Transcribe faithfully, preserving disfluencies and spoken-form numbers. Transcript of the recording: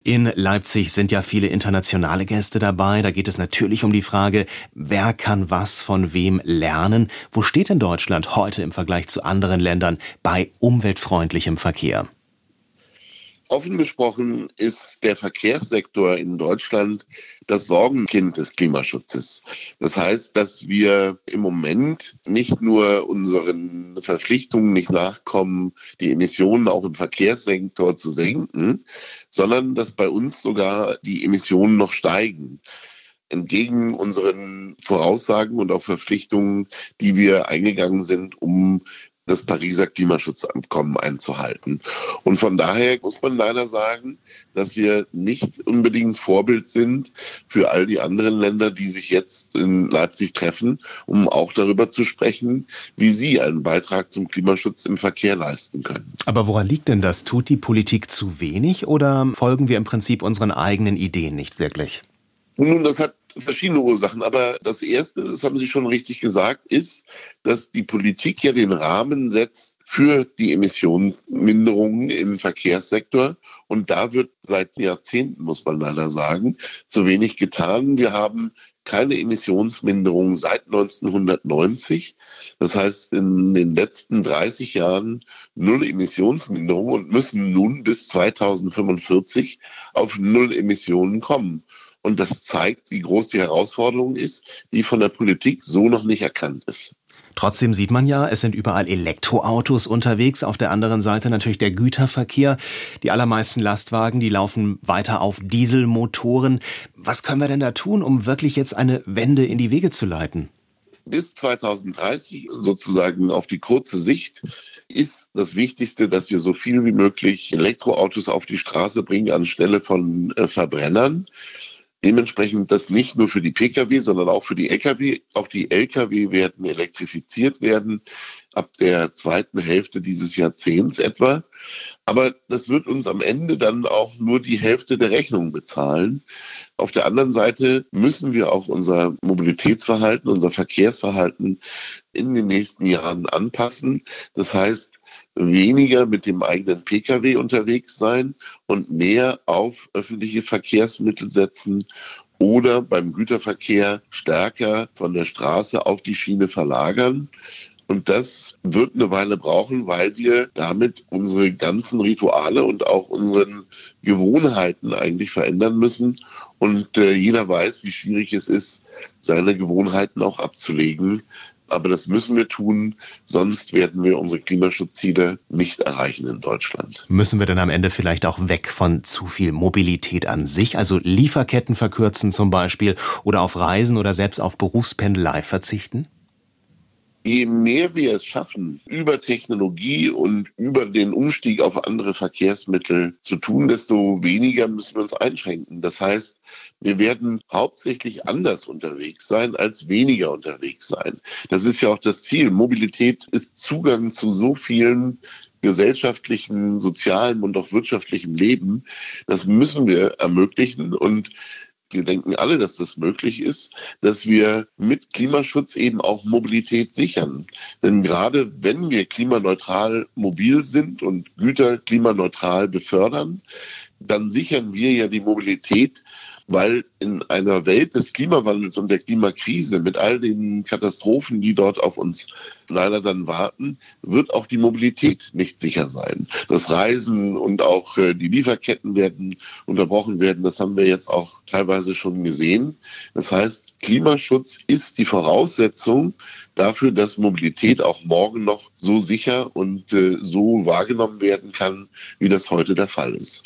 In Leipzig sind ja viele internationale Gäste dabei. Da geht es natürlich um die Frage, wer kann was von wem lernen? Wo steht denn Deutschland heute im Vergleich zu anderen Ländern bei umweltfreundlichem Verkehr? Offen gesprochen ist der Verkehrssektor in Deutschland das Sorgenkind des Klimaschutzes. Das heißt, dass wir im Moment nicht nur unseren Verpflichtungen nicht nachkommen, die Emissionen auch im Verkehrssektor zu senken, sondern dass bei uns sogar die Emissionen noch steigen. Entgegen unseren Voraussagen und auch Verpflichtungen, die wir eingegangen sind, um das Pariser Klimaschutzabkommen einzuhalten. Und von daher muss man leider sagen, dass wir nicht unbedingt Vorbild sind für all die anderen Länder, die sich jetzt in Leipzig treffen, um auch darüber zu sprechen, wie sie einen Beitrag zum Klimaschutz im Verkehr leisten können. Aber woran liegt denn das? Tut die Politik zu wenig oder folgen wir im Prinzip unseren eigenen Ideen nicht wirklich? Nun, das hat verschiedene Ursachen, aber das Erste, das haben Sie schon richtig gesagt, ist, dass die Politik ja den Rahmen setzt für die Emissionsminderungen im Verkehrssektor. Und da wird seit Jahrzehnten, muss man leider sagen, zu wenig getan. Wir haben keine Emissionsminderung seit neunzehnhundertneunzig. Das heißt, in den letzten dreißig Jahren null Emissionsminderung und müssen nun bis zweitausendfünfundvierzig auf null Emissionen kommen. Und das zeigt, wie groß die Herausforderung ist, die von der Politik so noch nicht erkannt ist. Trotzdem sieht man ja, es sind überall Elektroautos unterwegs. Auf der anderen Seite natürlich der Güterverkehr. Die allermeisten Lastwagen, die laufen weiter auf Dieselmotoren. Was können wir denn da tun, um wirklich jetzt eine Wende in die Wege zu leiten? Bis zweitausenddreißig, sozusagen auf die kurze Sicht, ist das Wichtigste, dass wir so viel wie möglich Elektroautos auf die Straße bringen anstelle von äh, Verbrennern. Dementsprechend das nicht nur für die Pkw, sondern auch für die Lkw. Auch die Lkw werden elektrifiziert werden ab der zweiten Hälfte dieses Jahrzehnts etwa. Aber das wird uns am Ende dann auch nur die Hälfte der Rechnung bezahlen. Auf der anderen Seite müssen wir auch unser Mobilitätsverhalten, unser Verkehrsverhalten in den nächsten Jahren anpassen. Das heißt, weniger mit dem eigenen Pkw unterwegs sein und mehr auf öffentliche Verkehrsmittel setzen oder beim Güterverkehr stärker von der Straße auf die Schiene verlagern. Und das wird eine Weile brauchen, weil wir damit unsere ganzen Rituale und auch unseren Gewohnheiten eigentlich verändern müssen. Und äh, jeder weiß, wie schwierig es ist, seine Gewohnheiten auch abzulegen. Aber das müssen wir tun, sonst werden wir unsere Klimaschutzziele nicht erreichen in Deutschland. Müssen wir denn am Ende vielleicht auch weg von zu viel Mobilität an sich, also Lieferketten verkürzen zum Beispiel oder auf Reisen oder selbst auf Berufspendelei verzichten? Je mehr wir es schaffen, über Technologie und über den Umstieg auf andere Verkehrsmittel zu tun, desto weniger müssen wir uns einschränken. Das heißt, wir werden hauptsächlich anders unterwegs sein, als weniger unterwegs sein. Das ist ja auch das Ziel. Mobilität ist Zugang zu so vielen gesellschaftlichen, sozialen und auch wirtschaftlichem Leben. Das müssen wir ermöglichen und wir denken alle, dass das möglich ist, dass wir mit Klimaschutz eben auch Mobilität sichern. Denn gerade wenn wir klimaneutral mobil sind und Güter klimaneutral befördern, dann sichern wir ja die Mobilität, weil in einer Welt des Klimawandels und der Klimakrise mit all den Katastrophen, die dort auf uns leider dann warten, wird auch die Mobilität nicht sicher sein. Das Reisen und auch die Lieferketten werden unterbrochen werden. Das haben wir jetzt auch teilweise schon gesehen. Das heißt, Klimaschutz ist die Voraussetzung dafür, dass Mobilität auch morgen noch so sicher und so wahrgenommen werden kann, wie das heute der Fall ist.